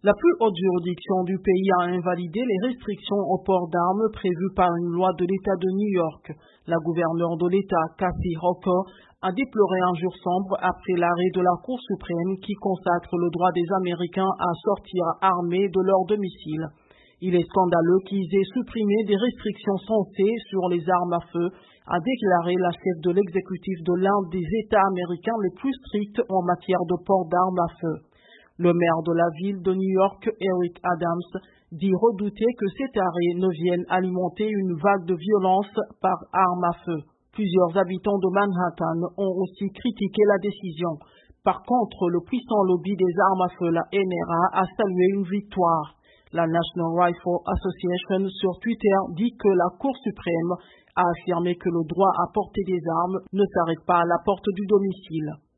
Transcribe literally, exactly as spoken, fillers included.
La plus haute juridiction du pays a invalidé les restrictions au port d'armes prévues par une loi de l'État de New York. La gouverneure de l'État, Kathy Hochul, a déploré un jour sombre après l'arrêt de la Cour suprême qui consacre le droit des Américains à sortir armés de leur domicile. Il est scandaleux qu'ils aient supprimé des restrictions sensées sur les armes à feu, a déclaré la chef de l'exécutif de l'un des États américains les plus stricts en matière de port d'armes à feu. Le maire de la ville de New York, Eric Adams, dit redouter que cet arrêt ne vienne alimenter une vague de violence par arme à feu. Plusieurs habitants de Manhattan ont aussi critiqué la décision. Par contre, le puissant lobby des armes à feu, la N R A, a salué une victoire. La National Rifle Association sur Twitter dit que la Cour suprême a affirmé que le droit à porter des armes ne s'arrête pas à la porte du domicile.